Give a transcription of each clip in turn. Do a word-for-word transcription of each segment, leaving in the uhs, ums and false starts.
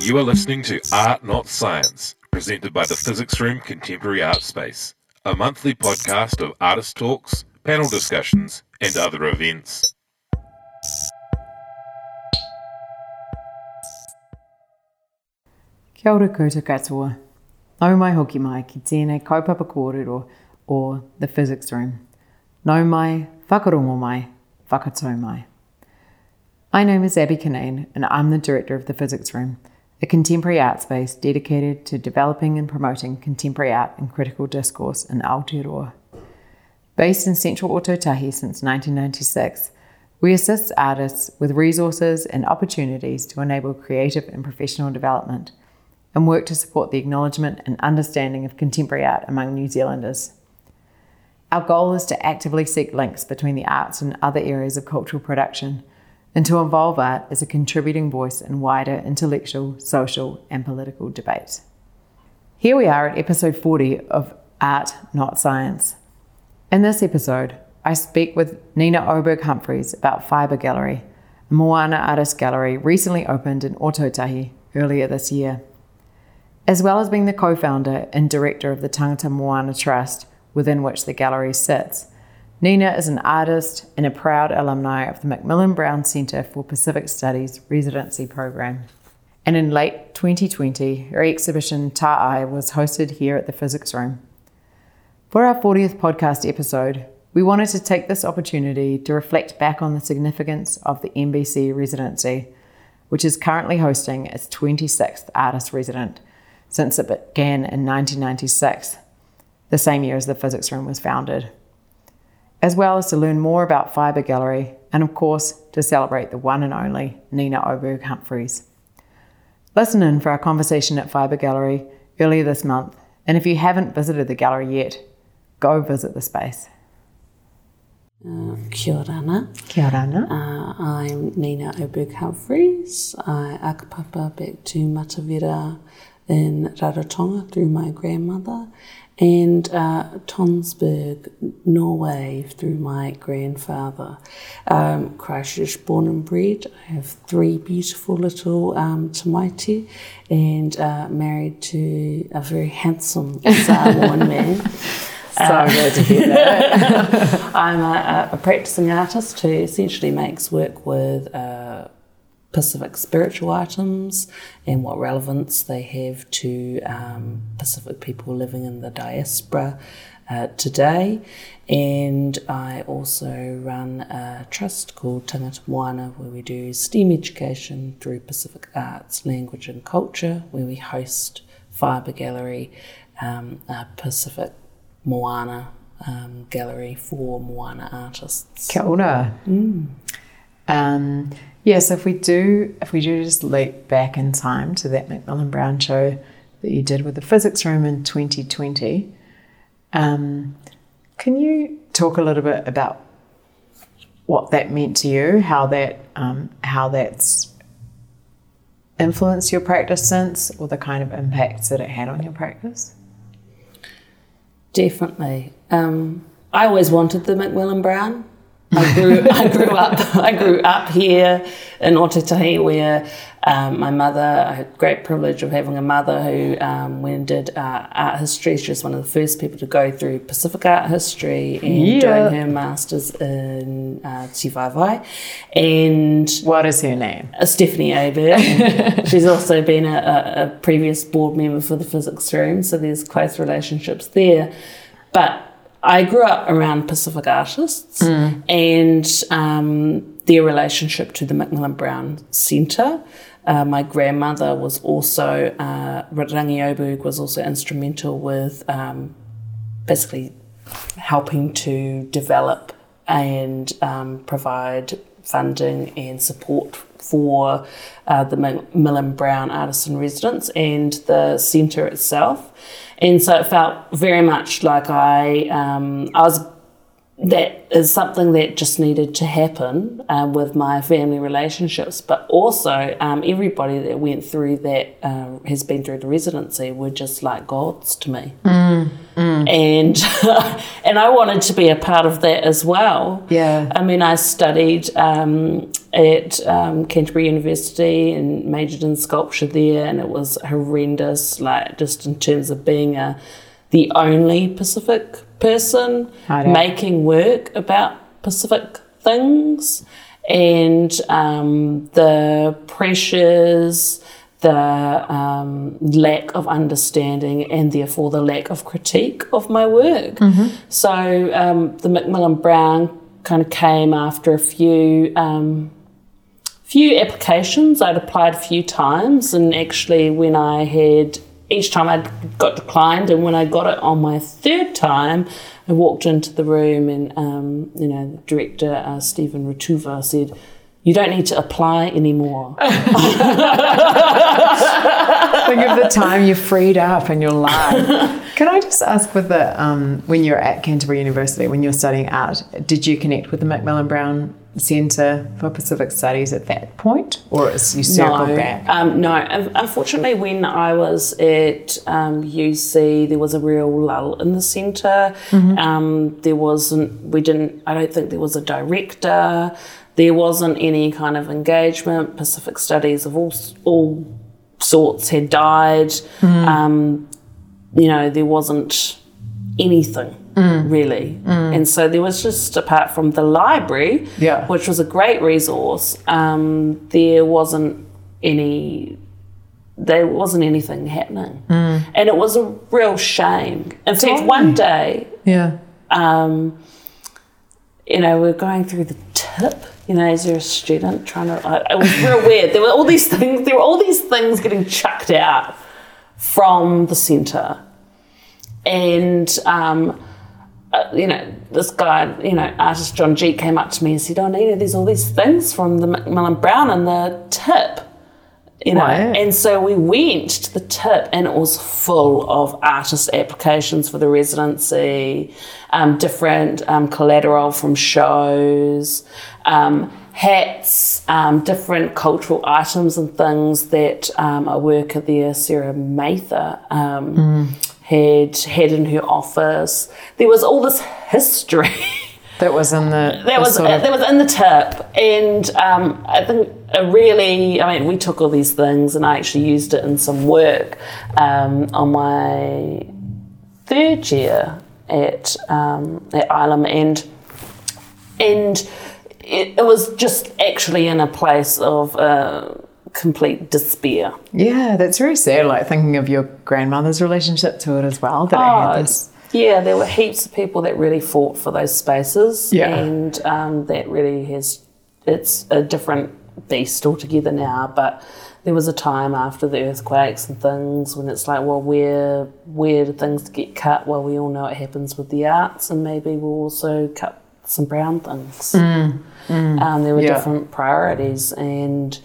You are listening to Art Not Science, presented by the Physics Room Contemporary Art Space, a monthly podcast of artist talks, panel discussions, and other events. Kia ora koutou katoa. Nau mai hoki mai ki tēnei kaupapa kōrero o the Physics Room. Nau mai, whakarongo mai, whakatau mai. My name is Abby Kinane, and I'm the director of the Physics Room, a contemporary art space dedicated to developing and promoting contemporary art and critical discourse in Aotearoa. Based in central Ōtautahi since nineteen ninety-six, we assist artists with resources and opportunities to enable creative and professional development, and work to support the acknowledgement and understanding of contemporary art among New Zealanders. Our goal is to actively seek links between the arts and other areas of cultural production, and to involve art as a contributing voice in wider intellectual, social, and political debate. Here we are at episode forty of Art Not Science. In this episode, I speak with Nina Oberg Humphreys about Fibre Gallery, a Moana artist gallery recently opened in Ōtautahi earlier this year. As well as being the co-founder and director of the Tangata Moana Trust, within which the gallery sits, Nina is an artist and a proud alumni of the Macmillan Brown Centre for Pacific Studies residency program. And in late twenty twenty, her exhibition Ta'ai was hosted here at the Physics Room. For our fortieth podcast episode, we wanted to take this opportunity to reflect back on the significance of the M B C residency, which is currently hosting its twenty-sixth artist resident since it began in nineteen ninety-six, the same year as the Physics Room was founded, as well as to learn more about Fibre Gallery and, of course, to celebrate the one and only Nina Oberg Humphreys. Listen in for our conversation at Fibre Gallery earlier this month, and if you haven't visited the gallery yet, go visit the space. Uh, kia ora ana. Kia ora ana. Uh, I'm Nina Oberg Humphreys. I akapapa back to Matavira in Rarotonga through my grandmother, and uh, Tonsberg, Norway, through my grandfather. Um, Christchurch born and bred. I have three beautiful little um, tamaiti, and uh, married to a very handsome Samoan man. So uh, good to hear that. I'm a, a practicing artist who essentially makes work with uh, Pacific spiritual items and what relevance they have to um, Pacific people living in the diaspora uh, today. And I also run a trust called Tangata Moana, where we do STEM education through Pacific arts, language and culture, where we host Fibre Gallery, um, a Pacific Moana um, gallery for Moana artists. Kia ora. Mm. Um, yes, if we do, if we do just leap back in time to that Macmillan Brown show that you did with the Physics Room in twenty twenty, um, can you talk a little bit about what that meant to you, how that, um, how that's influenced your practice since, or the kind of impacts that it had on your practice? Definitely. Um, I always wanted the Macmillan Brown. I grew, I grew up, I grew up here in Ōtautahi, where um, my mother, I had great privilege of having a mother who um, went and did uh, art history. She was one of the first people to go through Pacific art history and yeah. doing her masters in uh, Te Whawhai. And what is her name? Uh, Stephanie Oberg. She's also been a, a, a previous board member for the Physics Room, so there's close relationships there. But I grew up around Pacific artists mm. and um, their relationship to the Macmillan Brown Centre. Uh, my grandmother was also, uh, Rangi Oberg was also instrumental with um, basically helping to develop and um, provide funding and support for uh, the Macmillan Brown Artists in Residence and the centre itself. And so it felt very much like I, um, I was, that is something that just needed to happen uh, with my family relationships, but also um, everybody that went through that, uh, has been through the residency were just like gods to me. Mm, mm. And and I wanted to be a part of that as well. Yeah. I mean, I studied um, at um, Canterbury University and majored in sculpture there, and it was horrendous, like just in terms of being a the only Pacific person making work about Pacific things, and um, the pressures, the um, lack of understanding, and therefore the lack of critique of my work. Mm-hmm. So um, the Macmillan Brown kind of came after a few um, few applications. I'd applied a few times, and actually when I had, each time I got declined, and when I got it on my third time, I walked into the room and, um, you know, the director, uh, Stephen Rutuva, said, "You don't need to apply anymore." Think of the time you're freed up and you're live. Can I just ask, with the um, when you're at Canterbury University, when you're studying art, did you connect with the Macmillan Brown Centre for Pacific Studies at that point, or is you circled no, back? Um, no, unfortunately, when I was at um, U C, there was a real lull in the centre. Mm-hmm. Um, there wasn't. We didn't. I don't think there was a director. There wasn't any kind of engagement. Pacific Studies of all all sorts had died. Mm. Um, you know, there wasn't anything mm. really. Mm. And so there was just, apart from the library, yeah. which was a great resource, um, there wasn't any, there wasn't anything happening. Mm. And it was a real shame. In fact, oh. one day, yeah. um, you know, we're going through the tip, you know, as you're a student trying to, uh, it was real weird. There were all these things, there were all these things getting chucked out from the centre. And, um, uh, you know, this guy, you know, artist John G came up to me and said, "Oh, Nina, there's all these things from the Macmillan Brown and the tip." You know, wow. And so we went to the tip, and it was full of artist applications for the residency, um, different um, collateral from shows, um, hats, um, different cultural items and things that um, a worker there, Sarah Mather, um, mm. had had in her office. There was all this history. That was in the... That was sort of... that was in the tip, and um, I think it really, I mean, we took all these things, and I actually used it in some work um, on my third year at um, at Ilam, and and it, it was just actually in a place of uh, complete despair. Yeah, that's very sad. Like thinking of your grandmother's relationship to it as well. That oh, it had this. Yeah, there were heaps of people that really fought for those spaces, yeah. and um, that really has, it's a different beast altogether now, but there was a time after the earthquakes and things when it's like, well, where where do things get cut? Well, we all know it happens with the arts, and maybe we'll also cut some brown things. Mm, mm, um, there were yeah. different priorities, and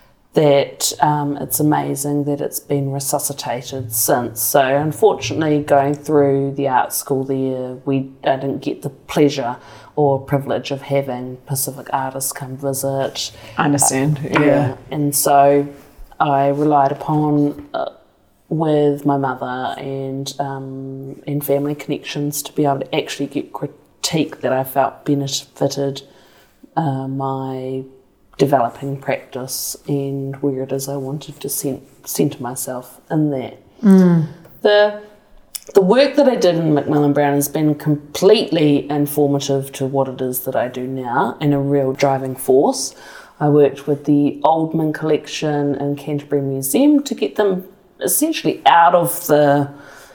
that um, it's amazing that it's been resuscitated since. So unfortunately, going through the art school there, we I didn't get the pleasure or privilege of having Pacific artists come visit. I understand, uh, yeah. yeah. And so I relied upon, uh, with my mother and um, and family connections, to be able to actually get critique that I felt benefited uh, my developing practice and where it is I wanted to centre myself in that. Mm. The the work that I did in Macmillan Brown has been completely informative to what it is that I do now, and a real driving force. I worked with the Oldman collection in Canterbury Museum to get them essentially out of the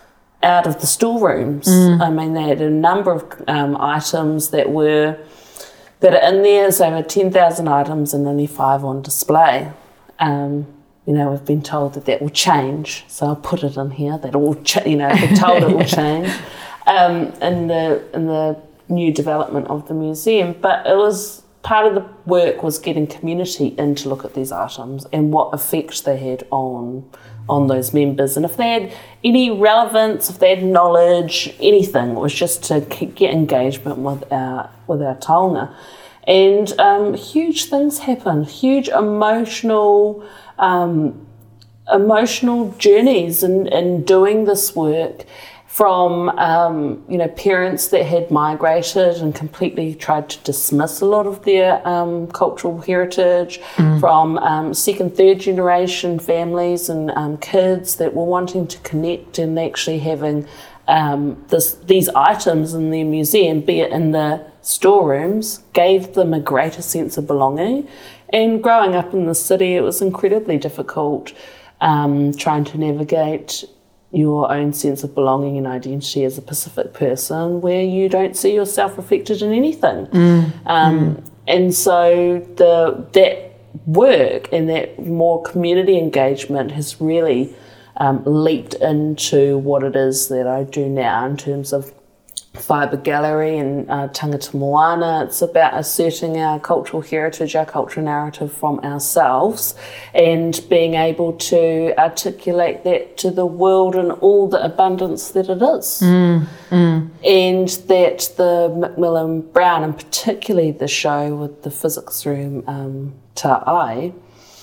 out of the storerooms. Mm. I mean, they had a number of um, items that were that are in there. So over ten thousand items and only five on display. Um, you know, we've been told that that will change, so I'll put it in here. That will, ch- you know, we're told it will change um, in the in the new development of the museum. But it was part of the work was getting community in to look at these items and what effect they had on on those members, and if they had any relevance, if they had knowledge, anything. It was just to get engagement with our with our taonga. And um, huge things happened, huge emotional um, emotional journeys in, in doing this work from, um, you know, parents that had migrated and completely tried to dismiss a lot of their um, cultural heritage, mm. from um, second, third generation families and um, kids that were wanting to connect and actually having um, this, these items in their museum, be it in the storerooms, gave them a greater sense of belonging. And growing up in the city, it was incredibly difficult um, trying to navigate your own sense of belonging and identity as a Pacific person, where you don't see yourself reflected in anything. Mm. Um, mm. And so the that work and that more community engagement has really um, leaped into what it is that I do now in terms of Fibre Gallery and uh, Tangata Moana. It's about asserting our cultural heritage, our cultural narrative from ourselves, and being able to articulate that to the world in all the abundance that it is. Mm, mm. And that the Macmillan Brown, and particularly the show with the physics room um, Ta'ai,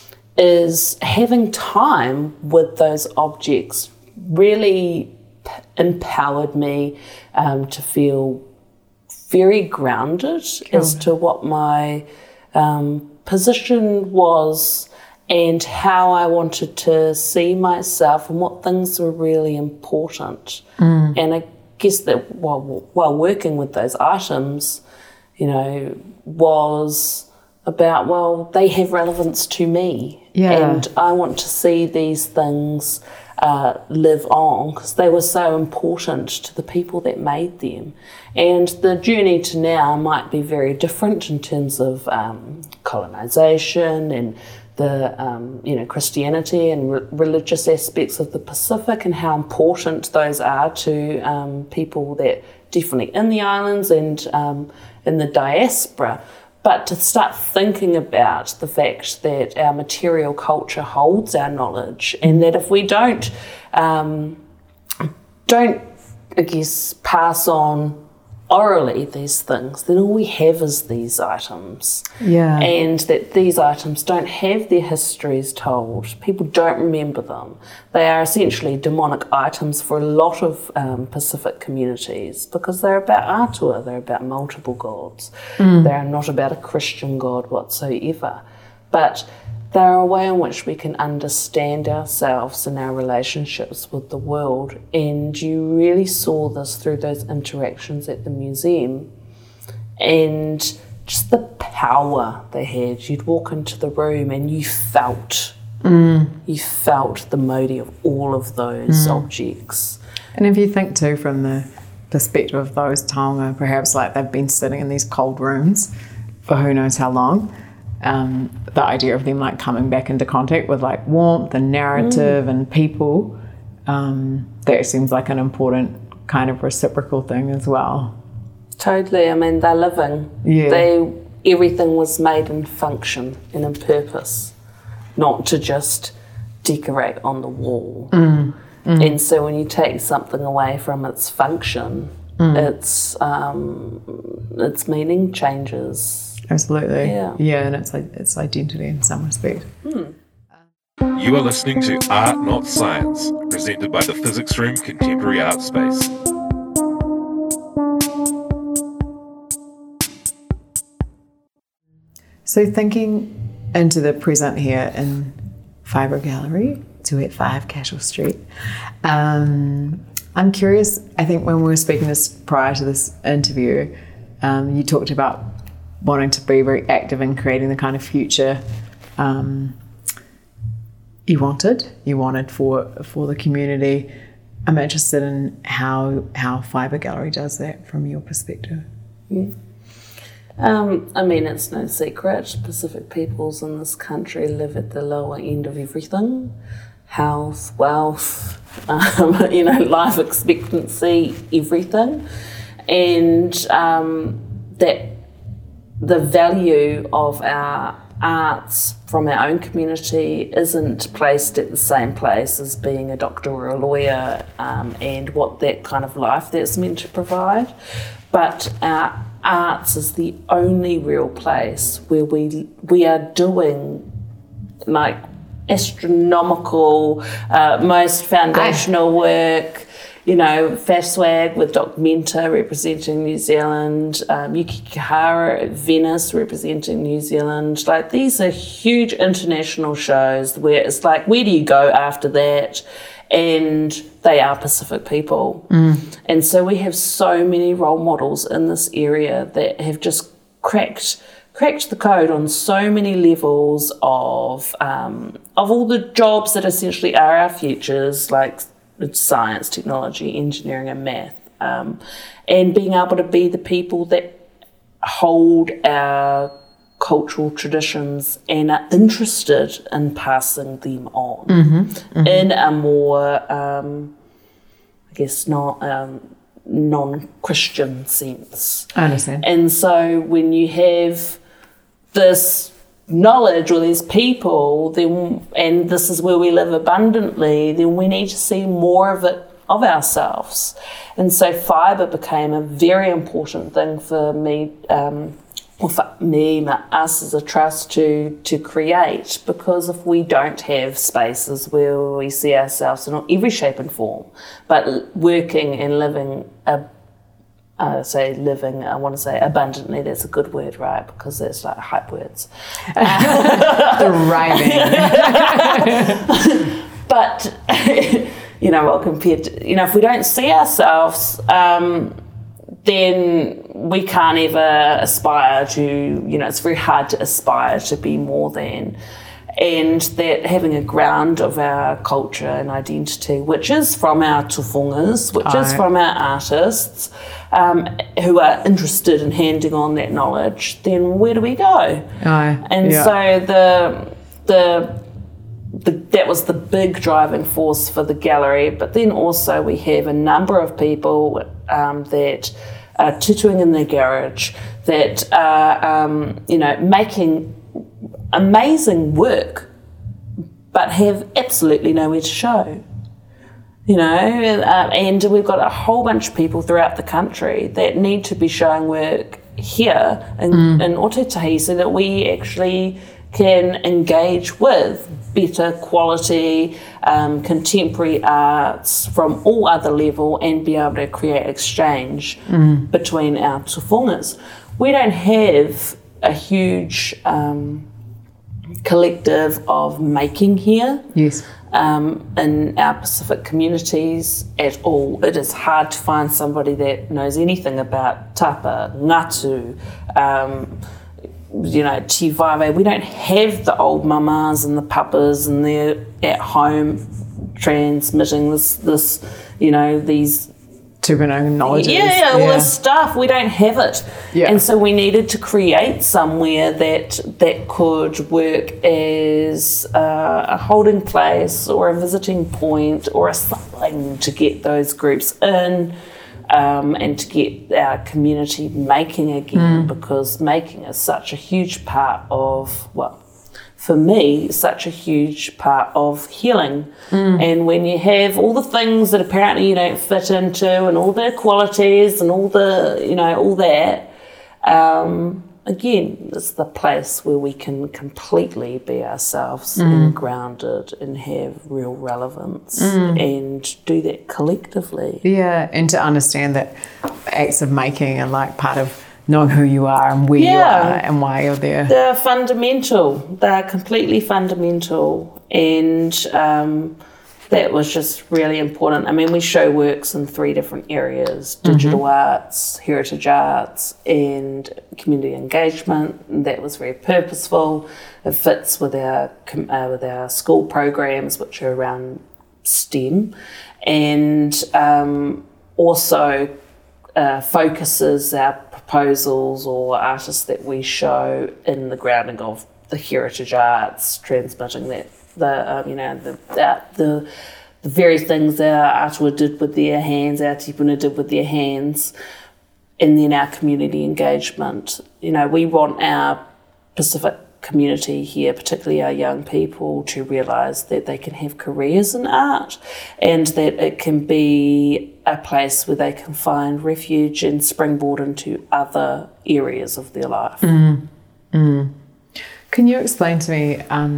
is having time with those objects really empowered me um, to feel very grounded cool. as to what my um, position was and how I wanted to see myself and what things were really important. Mm. And I guess that while, while working with those items, you know, was about, well, they have relevance to me. Yeah. And I want to see these things Uh, live on because they were so important to the people that made them. And the journey to now might be very different in terms of um, colonisation and the um, you know Christianity and re- religious aspects of the Pacific and how important those are to um, people that definitely in the islands and um, in the diaspora. But to start thinking about the fact that our material culture holds our knowledge, and that if we don't, um, don't, I guess, pass on orally these things, then all we have is these items. Yeah. And that these items don't have their histories told. People don't remember them. They are essentially demonic items for a lot of um, Pacific communities because they're about Atua, they're about multiple gods. Mm. They are not about a Christian God whatsoever. But they're a way in which we can understand ourselves and our relationships with the world. And you really saw this through those interactions at the museum and just the power they had. You'd walk into the room and you felt, mm. you felt the mauri of all of those mm. objects. And if you think too from the perspective of those taonga, perhaps like they've been sitting in these cold rooms for who knows how long, Um, the idea of them like coming back into contact with like warmth and narrative mm. and people, um, that seems like an important kind of reciprocal thing as well. Totally. I mean, they're living. Yeah. They everything was made in function and in purpose, not to just decorate on the wall. Mm. Mm. And so when you take something away from its function, mm. its um, its meaning changes. Absolutely. Yeah. Yeah, and it's it's identity in some respect. Hmm. You are listening to Art Not Science, presented by the Physics Room Contemporary Art Space. So thinking into the present here in Fibre Gallery, two eighty-five Cashel Street, um, I'm curious, I think when we were speaking this prior to this interview, um, you talked about wanting to be very active in creating the kind of future um, you wanted, you wanted for for the community. I'm interested in how how Fibre Gallery does that from your perspective. Yeah. Um, I mean, it's no secret, Pacific peoples in this country live at the lower end of everything. Health, wealth, um, you know, life expectancy, everything. And um, that the value of our arts from our own community isn't placed at the same place as being a doctor or a lawyer um, and what that kind of life that's meant to provide. But our arts is the only real place where we we are doing like astronomical, uh, most foundational work, you know, Faswag with Doc Menta representing New Zealand, um, Yuki Kihara at Venice representing New Zealand. Like, these are huge international shows where it's like, where do you go after that? And they are Pacific people. Mm. And so we have so many role models in this area that have just cracked cracked the code on so many levels of um, of all the jobs that essentially are our futures, like science, technology, engineering and math, um, and being able to be the people that hold our cultural traditions and are interested in passing them on mm-hmm, mm-hmm. in a more, um, I guess, not um, non-Christian sense. I understand. And so when you have this knowledge or these people, then, and this is where we live abundantly, then we need to see more of it of ourselves. And so fibre became a very important thing for me, um, or for me, us as a trust to to create, because if we don't have spaces where we see ourselves in every shape and form, but working and living a Uh, say living, I want to say abundantly, that's a good word, right? Because it's like hype words. Thriving. But, you know, well, compared to, you know, if we don't see ourselves, um, then we can't ever aspire to, you know, it's very hard to aspire to be more than. And that having a ground of our culture and identity, which is from our tufungas, which Aye. is from our artists, um, who are interested in handing on that knowledge, then where do we go? Aye. And yeah. so the, the the that was the big driving force for the gallery. But then also we have a number of people um, that are tutuing in their garage, that are um, you know making amazing work, but have absolutely nowhere to show. You know, uh, and we've got a whole bunch of people throughout the country that need to be showing work here in, mm. in Ōtautahi, so that we actually can engage with better quality um, contemporary arts from all other level and be able to create exchange mm. between our tufungas. We don't have a huge um, collective of making here. Yes. Um, in our Pacific communities at all. It is hard to find somebody that knows anything about tapa, ngatu, um, you know, tivave. We don't have the old mamas and the papas, and they're at home transmitting this, this, you know, these Tupunga knowledge. Yeah, yeah, all yeah. this stuff. We don't have it. Yeah. And so we needed to create somewhere that that could work as uh, a holding place or a visiting point or a something to get those groups in um, and to get our community making again, mm. because making is such a huge part of, well, for me, such a huge part of healing. Mm. And when you have all the things that apparently you don't fit into and all the qualities and all the, you know, all that, um, again, it's the place where we can completely be ourselves mm. and grounded and have real relevance mm. and do that collectively. Yeah, and to understand that acts of making are like part of knowing who you are and where yeah. you are and why you're there. They're fundamental. They're completely fundamental. And um, that was just really important. I mean, we show works in three different areas: digital mm-hmm. arts, heritage arts, and community engagement. And that was very purposeful. It fits with our uh, with our school programs, which are around STEM, and um, also uh, focuses our proposals or artists that we show in the grounding of the heritage arts, transmitting that the um, you know the that the the very things that our atua did with their hands, our tipuna did with their hands, and then our community engagement. You know, we want our Pacific community here, particularly our young people, to realise that they can have careers in art and that it can be a place where they can find refuge and springboard into other areas of their life. Mm. Mm. Can you explain to me, um,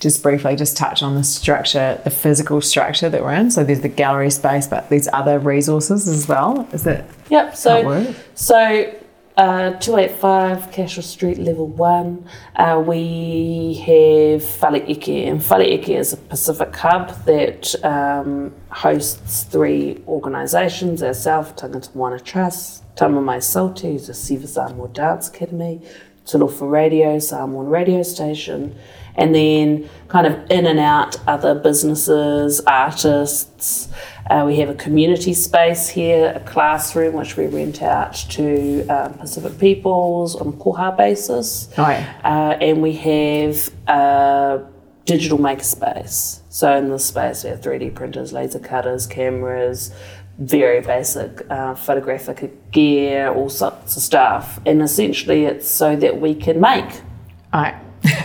just briefly just touch on the structure, the physical structure that we're in. So there's the gallery space, but there's other resources as well. Is that Yep. how it So works? so uh, two eighty-five Cashel Street, level one. Uh, we have Whale Eke, and Whale Eke is a Pacific hub that um, hosts three organisations: ourselves, Tangata Moana Trust, Tama Mai Salty, who's a Siva Samoa Dance Academy, Talofa Radio, Samoan radio station, and then kind of in and out other businesses, artists. Uh, we have a community space here, a classroom which we rent out to um, Pacific peoples on a koha basis. Oh, yeah. Uh, and we have a digital makerspace. So in this space we have three D printers, laser cutters, cameras, very basic uh, photographic gear, all sorts of stuff. And essentially it's so that we can make. All right.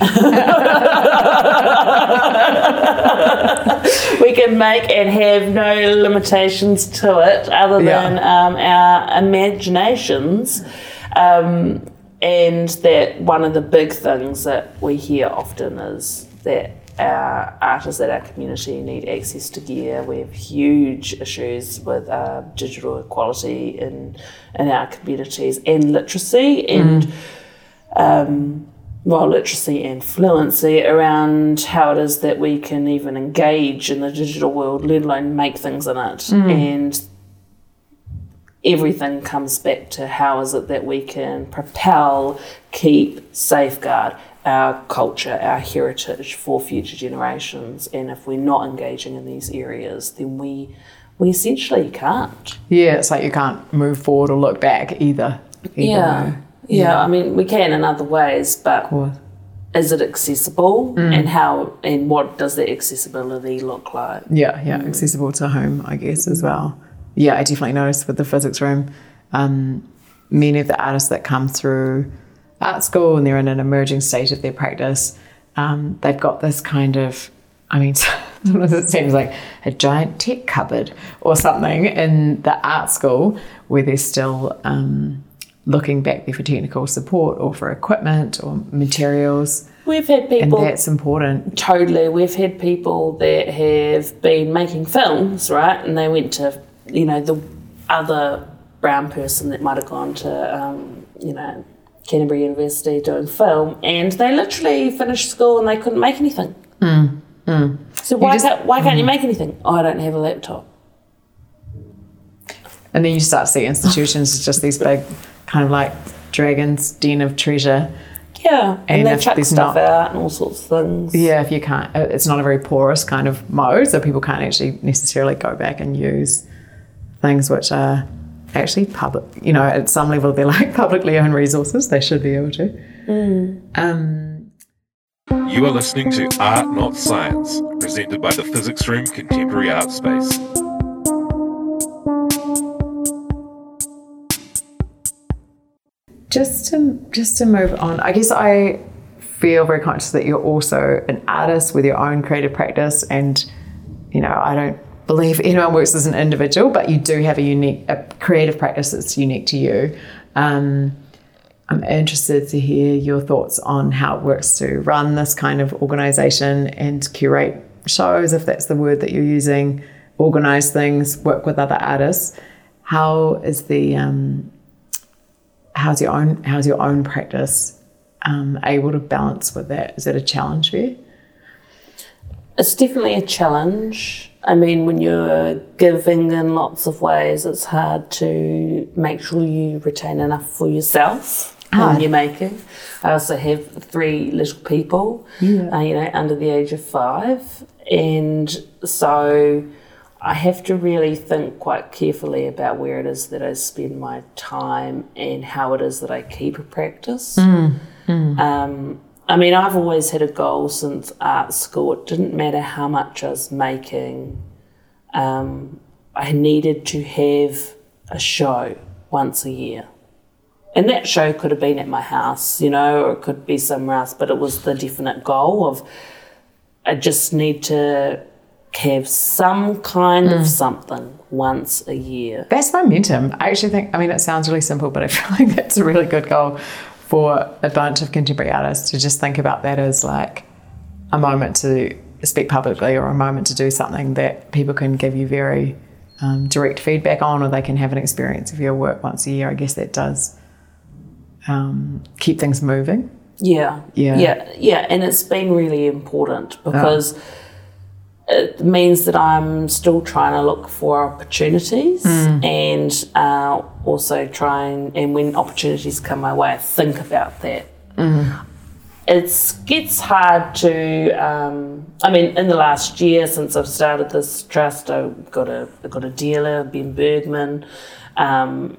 We can make and have no limitations to it other than Yeah. um, our imaginations. Um, and that one of the big things that we hear often is that our artists at our community need access to gear. We have huge issues with uh, digital equality in in our communities and literacy and mm. um, well, literacy and fluency around how it is that we can even engage in the digital world, let alone make things in it. Mm. And everything comes back to how is it that we can propel, keep, safeguard our culture, our heritage for future generations. And if we're not engaging in these areas, then we we essentially can't. Yeah, it's like you can't move forward or look back either. either yeah. way. Yeah, Yeah. I mean, we can in other ways, but Of course. is it accessible, Mm. and how and what does the accessibility look like? Yeah, yeah, accessible to home, I guess, as well. Yeah, I definitely noticed with the physics room, um, many of the artists that come through art school and they're in an emerging stage of their practice, um, they've got this kind of, I mean, sometimes it seems like a giant tech cupboard or something in the art school where they're still um, looking back there for technical support or for equipment or materials. We've had And people that's important. totally. We've had people that have been making films, right, and they went to, you know, the other brown person that might have gone to, um, you know, Canterbury University doing film, and they literally finished school and they couldn't make anything. Mm, mm. So why just- can't why can't you make anything? Oh, I don't have a laptop. And then you start to see institutions as just these big kind of like dragons, den of treasure. Yeah, and, And they if chuck there's stuff not- out and all sorts of things. Yeah, if you can't, it's not a very porous kind of mode, so people can't actually necessarily go back and use things which are actually public, you know, at some level they're like publicly owned resources, they should be able to. Mm. Um, You are listening to Art Not Science, presented by the Physics Room Contemporary Art Space. Just to just to move on, I guess I feel very conscious that you're also an artist with your own creative practice, and you know I don't believe anyone works as an individual, but you do have a unique a creative practice that's unique to you. Um, I'm interested to hear your thoughts on how it works to run this kind of organisation and curate shows, if that's the word that you're using, organise things, work with other artists. How is the um, how's your own how's your own practice um, able to balance with that? Is it a challenge for you? It's definitely a challenge. I mean, when you're giving in lots of ways, it's hard to make sure you retain enough for yourself Ah. when you're making. I also have three little people, Yeah. uh, you know, under the age of five. And so I have to really think quite carefully about where it is that I spend my time and how it is that I keep a practice. Mm. Mm. Um, I mean, I've always had a goal since art school. It didn't matter how much I was making. Um, I needed to have a show once a year. And that show could have been at my house, you know, or it could be somewhere else, but it was the definite goal of I just need to have some kind Mm. of something once a year. That's momentum. I actually think, I mean, it sounds really simple, but I feel like that's a really good goal for a bunch of contemporary artists to just think about that as like, a moment to speak publicly or a moment to do something that people can give you very um, direct feedback on, or they can have an experience of your work once a year, I guess that does um, keep things moving. Yeah, Yeah. yeah, yeah, and it's been really important because oh. it means that I'm still trying to look for opportunities mm. and uh, also trying, and when opportunities come my way, I think about that. Mm. It gets hard to, um, I mean, in the last year since I've started this trust, I've got a, I've got a dealer, Ben Bergman, um,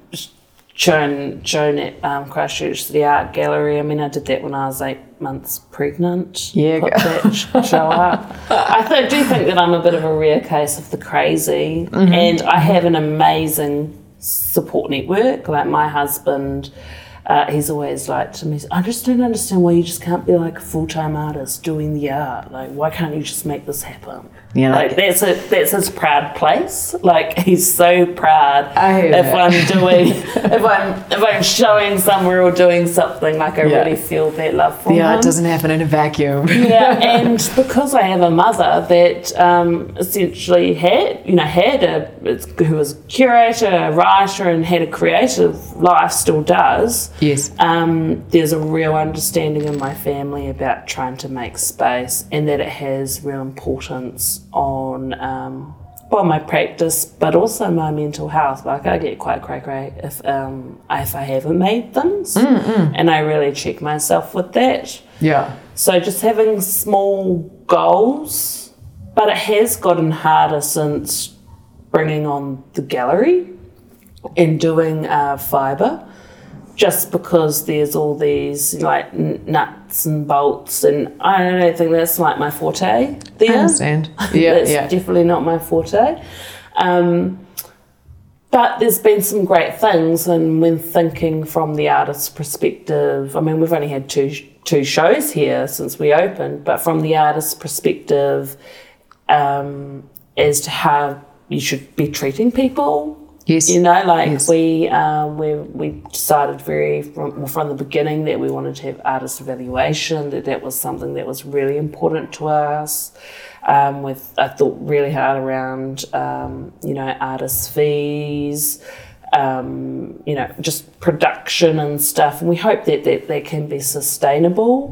shown, shown at um, Christchurch, the art gallery. I mean, I did that when I was eight months pregnant. Yeah. Put that show up. I th- do think that I'm a bit of a rare case of the crazy, mm-hmm. and I have an amazing support network. Like my husband, Uh, he's always like to me, I just don't understand why you just can't be like a full-time artist doing the art. Like, why can't you just make this happen? Yeah, like, like that's a, that's his proud place. Like, he's so proud I if that. I'm doing, if I'm if I'm showing somewhere or doing something. Like, I yeah. really feel that love for yeah, him. Yeah, it doesn't happen in a vacuum. Yeah, and because I have a mother that um, essentially had, you know, had a who was a curator, a writer, and had a creative life, still does. Yes. Um, there's a real understanding in my family about trying to make space, and that it has real importance on um, well, my practice, but also my mental health. Like, I get quite cray cray if um, if I haven't made things, Mm-mm. and I really check myself with that. Yeah. So just having small goals, but it has gotten harder since bringing on the gallery and doing uh, fibre. Just because there's all these like n- nuts and bolts, and I don't think that's like my forte there. I understand. Yeah, that's yeah. definitely not my forte. Um, but there's been some great things, and when thinking from the artist's perspective, I mean, we've only had two two shows here since we opened, but from the artist's perspective, um, as to how you should be treating people. Yes. You know, like yes. we um, we we decided very from from the beginning that we wanted to have artist evaluation, that that was something that was really important to us. Um, with I thought really hard around um, you know, artist fees, um, you know, just production and stuff, and we hope that that, that can be sustainable.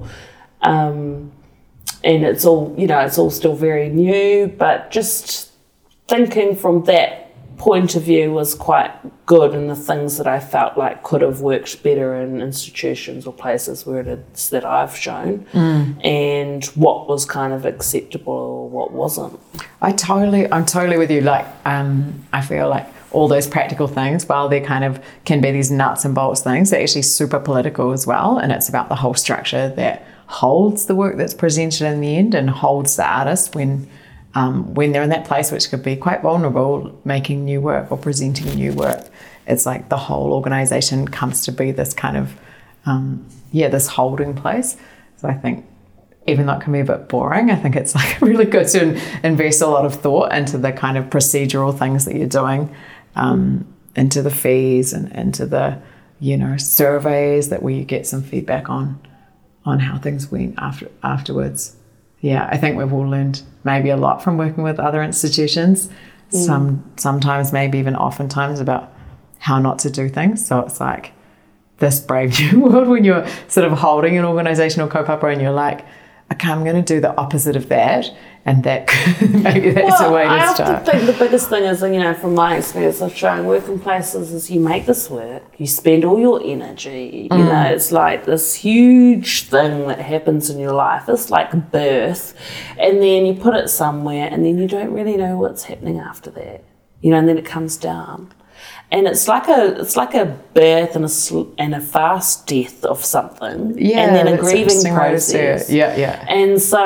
Um, and it's all, you know, it's all still very new, but just thinking from that point of view was quite good, and the things that I felt like could have worked better in institutions or places where it is that I've shown, mm. and what was kind of acceptable or what wasn't. I totally, I'm totally with you. Like, um, I feel like all those practical things, while they kind of can be these nuts and bolts things, they're actually super political as well, and it's about the whole structure that holds the work that's presented in the end and holds the artist when Um, when they're in that place, which could be quite vulnerable, making new work or presenting new work. It's like the whole organisation comes to be this kind of, um, yeah, this holding place. So I think, even though it can be a bit boring, I think it's like really good to invest a lot of thought into the kind of procedural things that you're doing, um, into the fees and into the, you know, surveys that where you get some feedback on, on how things went after afterwards. Yeah, I think we've all learned maybe a lot from working with other institutions, mm. some sometimes maybe even oftentimes about how not to do things. So it's like this brave new world when you're sort of holding an organisation or kaupapa and you're like, okay, I'm going to do the opposite of that, and that maybe that's well, a way to I start. I think the biggest thing is, you know, from my experience of trying working places, is you make this work, you spend all your energy, you mm. know, it's like this huge thing that happens in your life. It's like birth, and then you put it somewhere, and then you don't really know what's happening after that, you know, and then it comes down. And it's like a it's like a birth and a sl- and a fast death of something, yeah, and then a grieving process. Yeah, yeah. And so,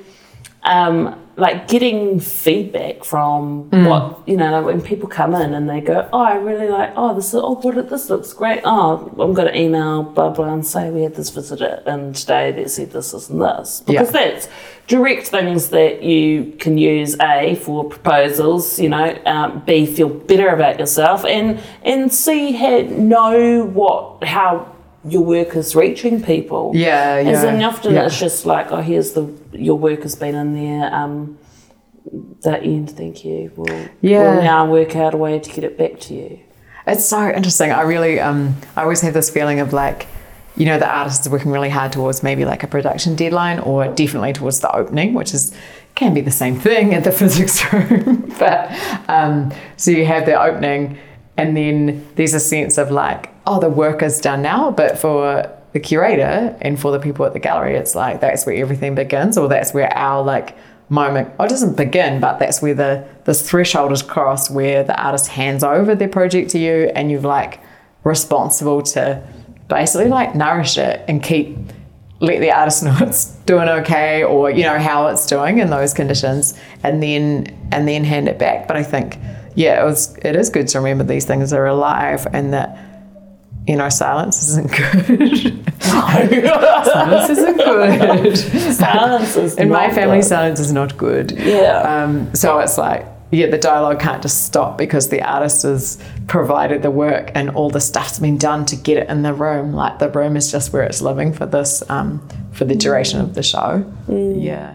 um, like getting feedback from mm. what, you know, like when people come in and they go, oh, I really like, oh, this is, oh, what, this looks great. Oh, I'm going to email blah blah and say we had this visitor and today they said this, this, and this, because yeah. that's direct things that you can use, A, for proposals, you know, um, B, feel better about yourself, and and C, had, know what how your work is reaching people. Yeah, yeah. As in often yeah. it's just like, oh, here's the your work has been in there. Um, the end, thank you. We'll, Yeah. we'll now work out a way to get it back to you. It's so interesting. I really, um, I always have this feeling of like, you know, the artist is working really hard towards maybe like a production deadline, or definitely towards the opening, which is can be the same thing at the physics room. But um, so you have the opening, and then there's a sense of like, oh, the work is done now. But for the curator and for the people at the gallery, it's like that's where everything begins, or that's where our like moment, oh, it doesn't begin, but that's where the this threshold is crossed, where the artist hands over their project to you, and you've like responsible to basically like nourish it and keep let the artist know it's doing okay, or you know how it's doing in those conditions, and then and then hand it back. But I think yeah, it was it is good to remember these things are alive, and that you know silence isn't good. Silence isn't good. Silence is in my not family. good. Silence is not good. Yeah. Um, so it's like yeah, the dialogue can't just stop because the artist has provided the work and all the stuff's been done to get it in the room. Like the room is just where it's living for this, um, for the duration of the show. Mm. Yeah.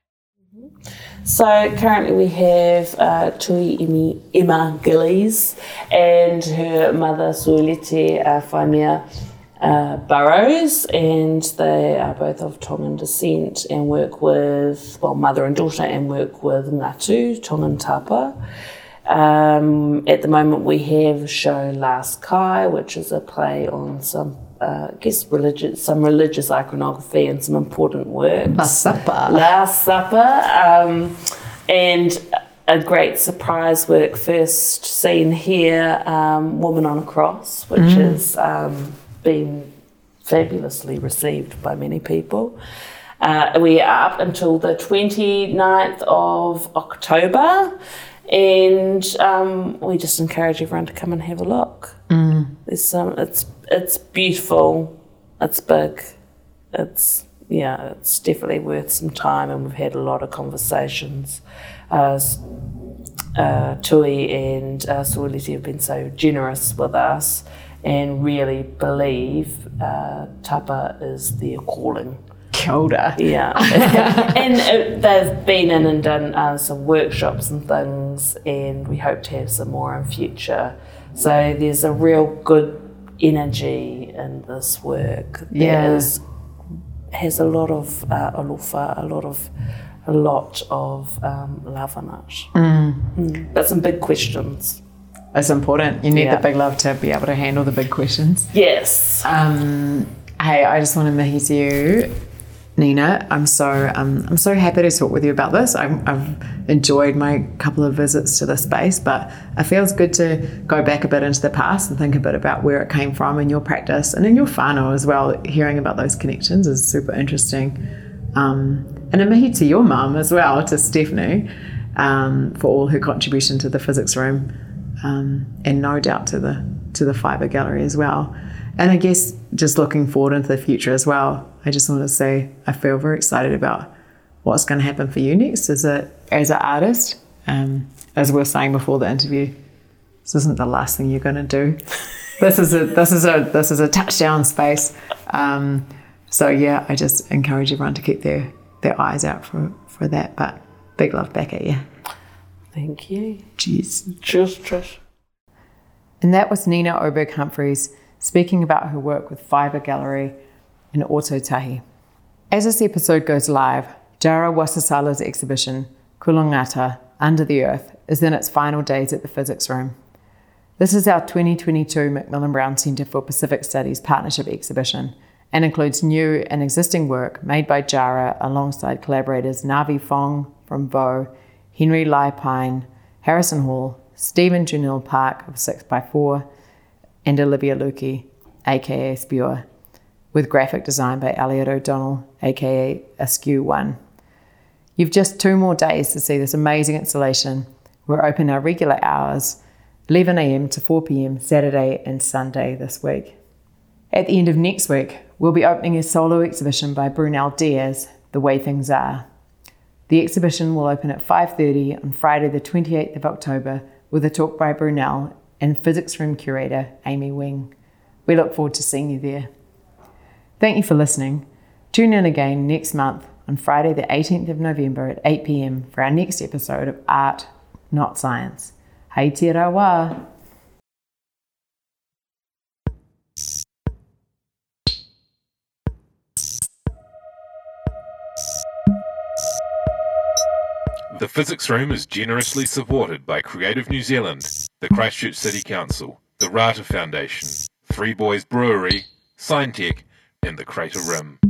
So currently we have uh, Tui Imi, Emma Gillies and her mother Suelete uh, Whaimea uh, Burrows, and they are both of Tongan descent and work with, well, mother and daughter, and work with Ngatu, Tongan Tapa. Um, at the moment we have show Last Kai, which is a play on some, uh, I guess, religious, some religious iconography and some important works. Last Supper. Last Supper, um, and a great surprise work first seen here, um, Woman on a Cross, which Mm. has um, been fabulously received by many people. Uh, we are up until the twenty-ninth of October, and um, we just encourage everyone to come and have a look. Mm. There's some, it's it's beautiful, it's big, it's yeah, it's definitely worth some time, and we've had a lot of conversations. Uh, uh, Tui and uh, Suelete have been so generous with us and really believe uh, tapa is their calling. Kia ora. Yeah, and uh, they've been in and done uh, some workshops and things, and we hope to have some more in future. So there's a real good energy in this work. Yeah. There is, has a lot of uh, alofa, a lot of a lot of um, love in it. Mm. Mm. But some big questions. It's important. You need Yeah. the big love to be able to handle the big questions. Yes. Um, hey, I just want to mihi to you, Nina. I'm so um, I'm so happy to talk with you about this. I'm, I've enjoyed my couple of visits to this space, but it feels good to go back a bit into the past and think a bit about where it came from in your practice and in your whānau as well. Hearing about those connections is super interesting. Um, and a mihi to your mum as well, to Stephanie, um, for all her contribution to the physics room, um, and no doubt to the to the fibre gallery as well. And I guess just looking forward into the future as well, I just want to say I feel very excited about what's going to happen for you next as a as an artist. Um, as we were saying before the interview, this isn't the last thing you're going to do. This is a this is a this is a touchdown space. Um, so yeah, I just encourage everyone to keep their their eyes out for for that. But big love back at you. Thank you. Cheers. Cheers, cheers. And that was Nina Oberg Humphreys speaking about her work with Fibre Gallery in Ōtautahi. As this episode goes live, Jara Wasasala's exhibition, Kulongata, Under the Earth, is in its final days at the Physics Room. This is our twenty twenty-two Macmillan Brown Centre for Pacific Studies partnership exhibition and includes new and existing work made by Jara alongside collaborators Navi Fong from Vo, Henry Lai Pine, Harrison Hall, Stephen Junil Park of six by four, and Olivia Lukey, aka Spure, with graphic design by Elliot O'Donnell, aka Askew One. You've just two more days to see this amazing installation. We're open our regular hours, eleven a.m. to four p.m. Saturday and Sunday this week. At the end of next week, we'll be opening a solo exhibition by Brunel Diaz, The Way Things Are. The exhibition will open at five thirty on Friday the twenty-eighth of October with a talk by Brunel and Physics Room curator Amy Wing. We look forward to seeing you there. Thank you for listening. Tune in again next month on Friday the eighteenth of November at eight p.m. for our next episode of Art, Not Science. Hei te rawa! The Physics Room is generously supported by Creative New Zealand, the Christchurch City Council, the Rata Foundation, Three Boys Brewery, Scientech, and the Crater Rim.